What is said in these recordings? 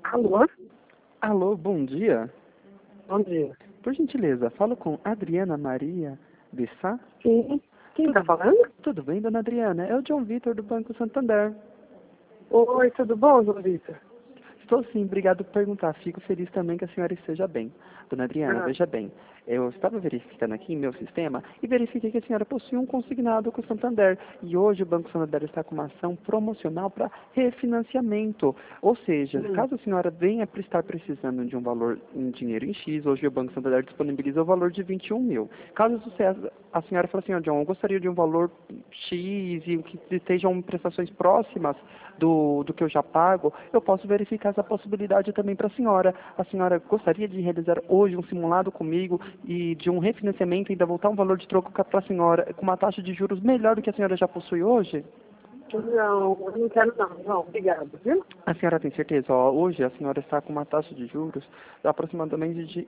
Alô? Alô, bom dia. Bom dia. Por gentileza, falo com Adriana Maria de Sá? Sim. Quem tá Tudo, falando? tudo bem, dona Adriana? É o John Vitor do Banco Santander. Oi, tudo bom, João Vitor? Estou sim, obrigado por perguntar. Fico feliz também que a senhora esteja bem. Dona Adriana, Ah, veja bem, eu estava verificando aqui em meu sistema e verifiquei que a senhora possui um consignado com o Santander. E hoje o Banco Santander está com uma ação promocional para refinanciamento. Ou seja, hum. caso a senhora venha estar precisando de um valor em dinheiro em X, hoje o Banco Santander disponibiliza o valor de 21 mil. Caso a senhora fale assim, ó, John, eu gostaria de um valor X e que estejam prestações próximas do que eu já pago, eu posso verificar essa possibilidade também para a senhora. A senhora gostaria de realizar hoje um simulado comigo e de um refinanciamento e ainda voltar um valor de troco para a senhora com uma taxa de juros melhor do que a senhora já possui hoje? Não, eu não quero não. Não, obrigado, viu? A senhora tem certeza? Ó, hoje a senhora está com uma taxa de juros aproximadamente de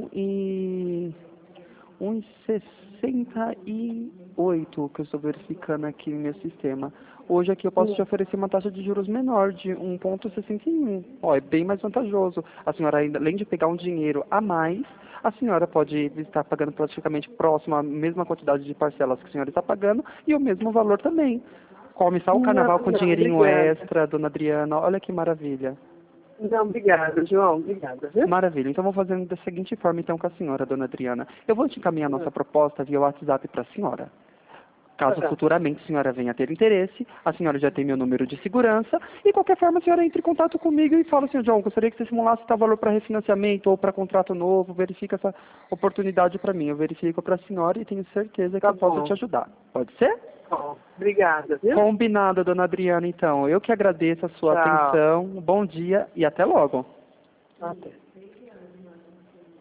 1,68 que eu estou verificando aqui no meu sistema. Hoje aqui eu posso te Hum. oferecer uma taxa de juros menor, de 1,61. Ó, é bem mais vantajoso. A senhora ainda, além de pegar um dinheiro a mais, a senhora pode estar pagando praticamente próximo à mesma quantidade de parcelas que a senhora está pagando e o mesmo valor também. Come só o Não, carnaval com não, dinheirinho obrigada. extra, dona Adriana. Olha que maravilha. Não, obrigada, João. Obrigada, viu? Maravilha. Então, vou fazendo da seguinte forma, então, com a senhora, dona Adriana. Eu vou te encaminhar a nossa Ah, proposta via WhatsApp para a senhora. Caso tá. futuramente a senhora venha a ter interesse, a senhora já tem meu número de segurança e, de qualquer forma, a senhora entre em contato comigo e fala assim, John, gostaria que você simulasse tal valor para refinanciamento ou para contrato novo, verifica essa oportunidade para mim. Eu verifico para a senhora e tenho certeza que Tá eu posso te bom. ajudar. Pode ser? Bom, obrigada, viu? Combinado, dona Adriana, então. Eu que agradeço a sua Tchau. atenção. Bom dia e até logo. Até.